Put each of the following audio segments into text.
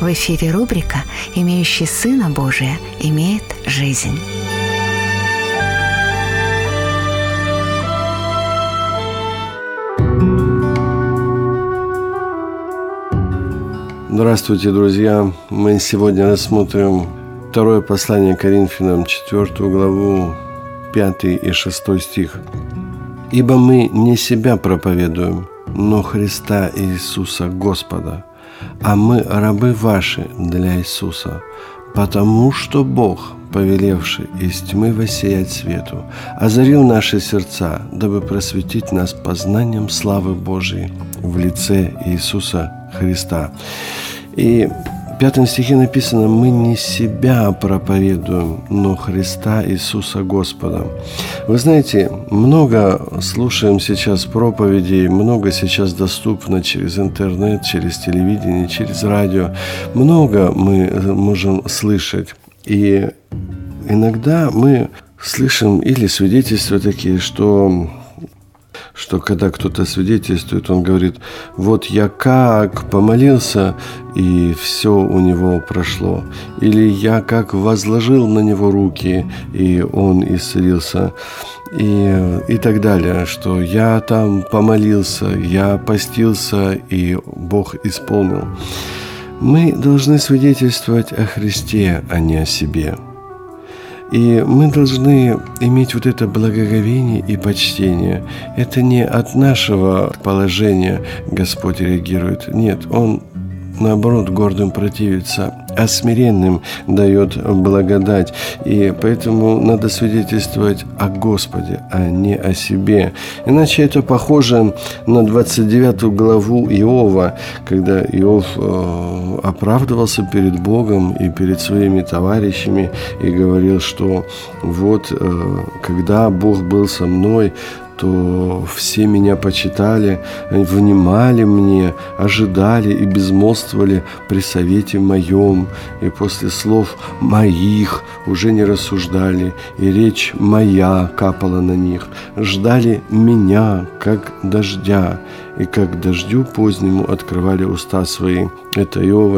В эфире рубрика «Имеющий Сына Божия имеет жизнь». Здравствуйте, друзья! Мы сегодня рассмотрим второе послание Коринфянам, 4 главу, 5 и 6 стих. «Ибо мы не себя проповедуем, но Христа Иисуса Господа, а мы рабы ваши для Иисуса, потому что Бог, повелевший из тьмы воссиять свету, озарил наши сердца, дабы просветить нас познанием славы Божией в лице Иисуса Христа». И в 5 стихе написано: «Мы не себя проповедуем, но Христа Иисуса Господа». Вы знаете, много слушаем сейчас проповедей, много сейчас доступно через интернет, через телевидение, через радио. Много мы можем слышать. И иногда мы слышим или свидетельства такие, что когда кто-то свидетельствует, он говорит: вот я как помолился, и все у него прошло. Или я как возложил на него руки, и он исцелился. И так далее, что я там помолился, я постился, и Бог исполнил. Мы должны свидетельствовать о Христе, а не о себе. И мы должны иметь вот это благоговение и почтение. Это не от нашего положения Господь реагирует. Нет, Он, наоборот, гордым противится, а смиренным дает благодать. И поэтому надо свидетельствовать о Господе, а не о себе. Иначе это похоже на 29 главу Иова, когда Иов оправдывался перед Богом и перед своими товарищами и говорил, что вот когда Бог был со мной, то все меня почитали, внимали мне, ожидали и безмолвствовали при совете моем, и после слов моих уже не рассуждали, и речь моя капала на них, ждали меня, как дождя, и как дождю позднему открывали уста свои». Это Иова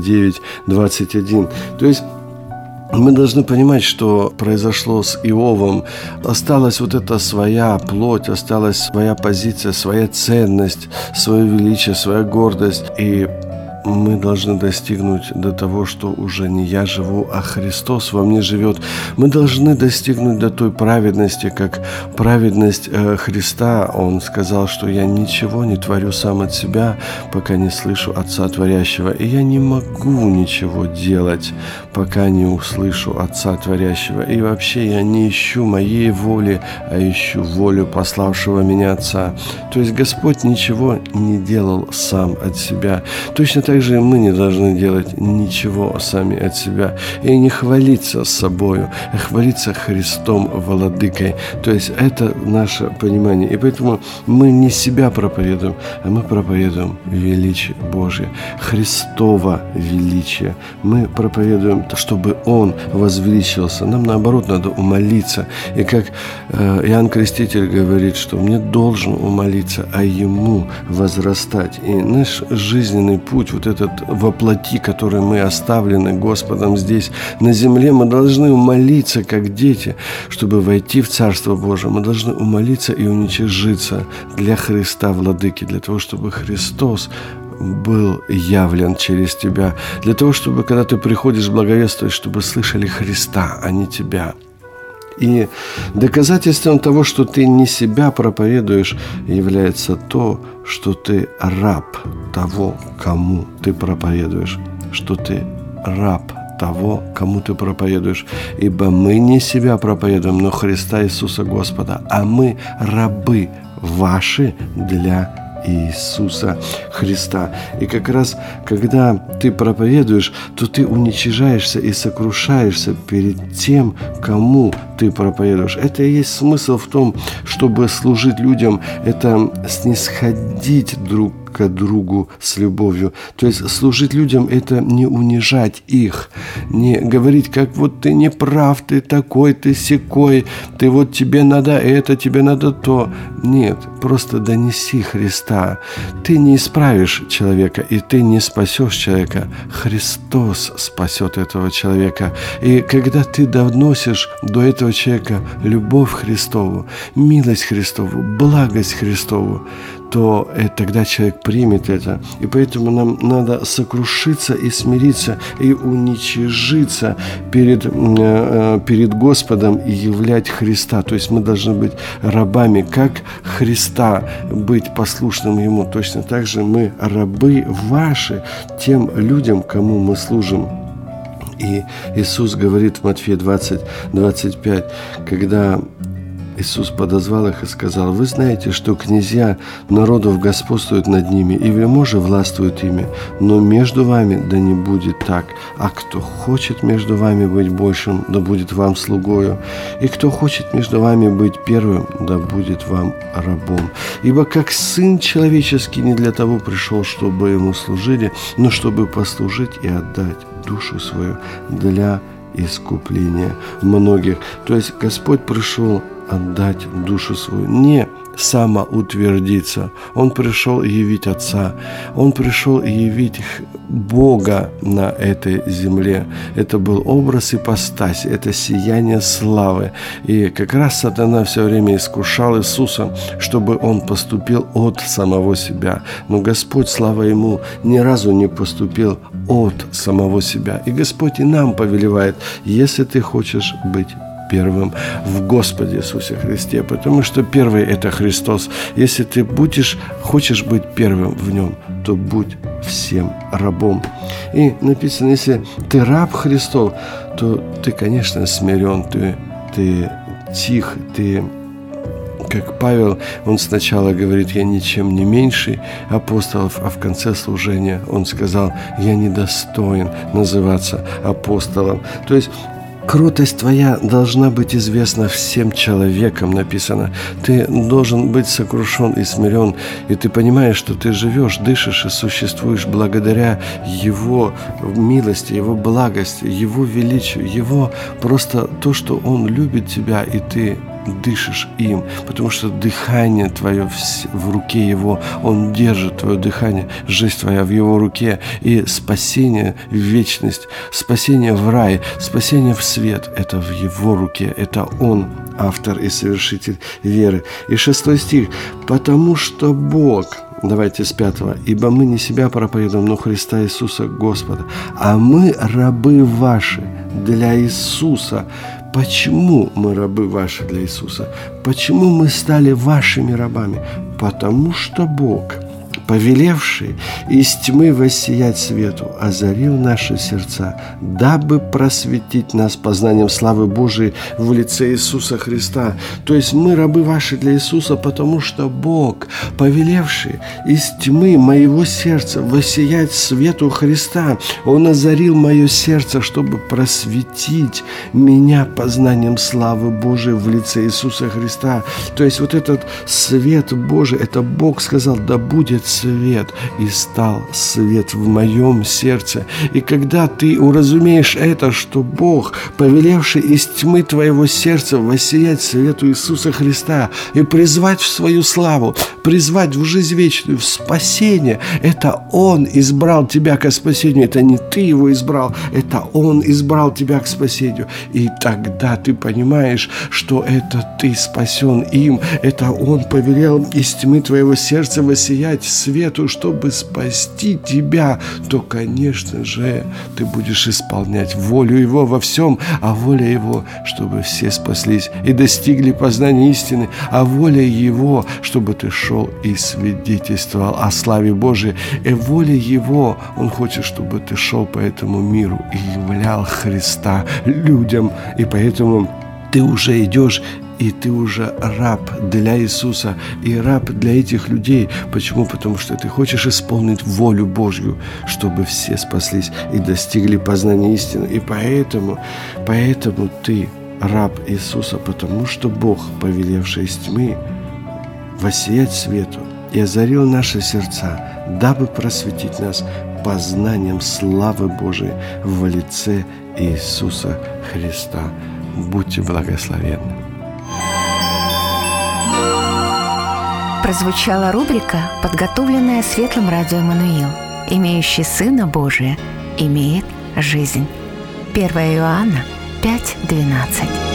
29:21. То есть мы должны понимать, что произошло с Иовом. Осталась вот эта своя плоть, осталась своя позиция, своя ценность, свое величие, своя гордость. И мы должны достигнуть до того, что уже не я живу, а Христос во мне живет. Мы должны достигнуть до той праведности, как праведность Христа. Он сказал, что я ничего не творю сам от себя, пока не слышу Отца Творящего. И я не могу ничего делать, пока не услышу Отца Творящего. И вообще я не ищу моей воли, а ищу волю пославшего меня Отца. То есть Господь ничего не делал сам от себя. Точно так же и мы не должны делать ничего сами от себя и не хвалиться собою, а хвалиться Христом Владыкой. То есть это наше понимание. И поэтому мы не себя проповедуем, а мы проповедуем величие Божие, Христово величие. Мы проповедуем, чтобы Он возвеличился. Нам, наоборот, надо умолиться. И как Иоанн Креститель говорит, что мне должен умолиться, а Ему возрастать. И наш жизненный путь, вот этот воплоти, который мы оставлены Господом здесь на земле, мы должны умолиться, как дети, чтобы войти в Царство Божие. Мы должны умолиться и уничижиться для Христа Владыки, для того, чтобы Христос был явлен через тебя, для того, чтобы, когда ты приходишь благовествовать, чтобы слышали Христа, а не тебя. И доказательством того, что ты не себя проповедуешь, является то, что ты раб того, кому ты проповедуешь, что ты раб того, кому ты проповедуешь. Ибо мы не себя проповедуем, но Христа Иисуса Господа, а мы рабы ваши для Иисуса Христа. И как раз, когда ты проповедуешь, то ты уничижаешься и сокрушаешься перед тем, кому ты проповедуешь. Это и есть смысл в том, чтобы служить людям, это снисходить друг к другу с любовью. То есть служить людям – это не унижать их, не говорить, как вот ты не прав, ты такой, ты сякой, ты вот тебе надо это, тебе надо то. Нет, просто донеси Христа. Ты не исправишь человека, и ты не спасешь человека. Христос спасет этого человека. И когда ты доносишь до этого человека любовь Христову, милость Христову, благость Христову, то тогда человек примет это. И поэтому нам надо сокрушиться и смириться, и уничижиться перед Господом и являть Христа. То есть мы должны быть рабами, как Христа, быть послушным Ему. Точно так же мы рабы ваши тем людям, кому мы служим. И Иисус говорит в Матфея 20:25, когда Иисус подозвал их и сказал: «Вы знаете, что князья народов господствуют над ними, и вельможи властвуют ими, но между вами да не будет так. А кто хочет между вами быть большим, да будет вам слугою, и кто хочет между вами быть первым, да будет вам рабом. Ибо как Сын Человеческий не для того пришел, чтобы Ему служили, но чтобы послужить и отдать душу свою для искупления многих». То есть Господь пришел отдать душу свою, не самоутвердиться. Он пришел явить Отца. Он пришел явить Бога на этой земле. Это был образ ипостаси, это сияние славы. И как раз сатана все время искушал Иисуса, чтобы Он поступил от самого себя. Но Господь, слава Ему, ни разу не поступил от самого себя. И Господь и нам повелевает: если ты хочешь быть первым в Господе Иисусе Христе, потому что первый – это Христос. Если ты хочешь быть первым в Нем, то будь всем рабом. И написано, если ты раб Христов, то ты, конечно, смирен, ты тих, ты, как Павел, он сначала говорит: «Я ничем не меньший апостолов», а в конце служения он сказал: «Я недостоин называться апостолом». То есть кротость твоя должна быть известна всем человекам, написано. Ты должен быть сокрушен и смирен, и ты понимаешь, что ты живешь, дышишь и существуешь благодаря Его милости, Его благости, Его величию, Его просто то, что Он любит тебя, и ты дышишь им, потому что дыхание твое в руке Его, Он держит твое дыхание, жизнь твоя в Его руке, и спасение в вечность, спасение в рай, спасение в свет – это в Его руке, это Он автор и совершитель веры. И 6 стих: «Потому что Бог». Давайте с 5. «Ибо мы не себя проповедуем, но Христа Иисуса Господа, а мы рабы ваши для Иисуса». Почему мы рабы ваши для Иисуса? Почему мы стали вашими рабами? Потому что Бог, повелевший из тьмы воссиять свету, озарил наши сердца, дабы просветить нас познанием славы Божией в лице Иисуса Христа. То есть мы рабы ваши для Иисуса, потому что Бог, повелевший из тьмы моего сердца воссиять свету Христа, Он озарил мое сердце, чтобы просветить меня познанием славы Божией в лице Иисуса Христа. То есть вот этот свет Божий, это Бог сказал: да будет свет, и стал свет в моем сердце. И когда ты уразумеешь это, что Бог, повелевший из тьмы твоего сердца воссиять свету Иисуса Христа и призвать в свою славу, призвать в жизнь вечную, в спасение, это Он избрал тебя к спасению, это не ты Его избрал, это Он избрал тебя к спасению. И тогда ты понимаешь, что это ты спасен им, это Он повелел из тьмы твоего сердца воссиять свету, чтобы спасти тебя, то, конечно же, ты будешь исполнять волю Его во всем, а воля Его, чтобы все спаслись и достигли познания истины, а воля Его, чтобы ты шел и свидетельствовал о славе Божией, и воля Его, Он хочет, чтобы ты шел по этому миру и являл Христа людям, и поэтому ты уже идешь, и ты уже раб для Иисуса, и раб для этих людей. Почему? Потому что ты хочешь исполнить волю Божью, чтобы все спаслись и достигли познания истины. И поэтому ты раб Иисуса, потому что Бог, повелевший из тьмы воссиять свету, и озарил наши сердца, дабы просветить нас познанием славы Божией во лице Иисуса Христа. Будьте благословенны. Прозвучала рубрика, подготовленная Светлым Радио Эммануил. «Имеющий Сына Божия имеет жизнь». 1 Иоанна 5:12.